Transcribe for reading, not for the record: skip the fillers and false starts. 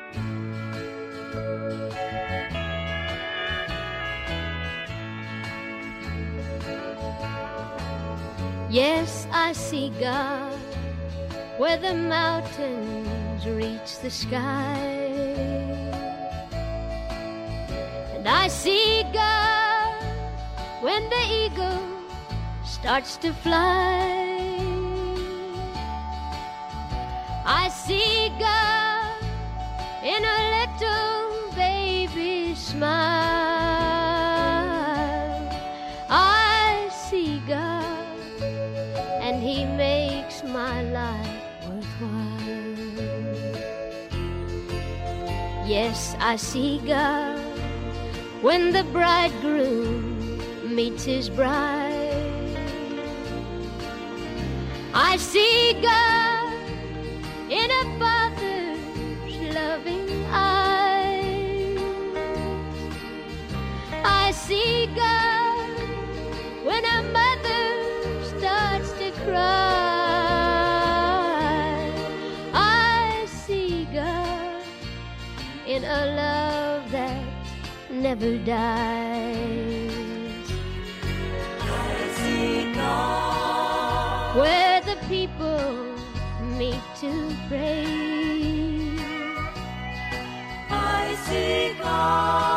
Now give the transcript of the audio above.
Yes, I see God where the mountains reach the sky, and I see God when the eagle starts to fly. I see God in a little baby's smile. I see God, and He makes my life worthwhile. Yes, I see God when the bridegroom meets his bride. I see God in a father's loving eyes. I see God when a mother starts to cry. I see God in a love that never dies. I see God where the people meet to pray. I see God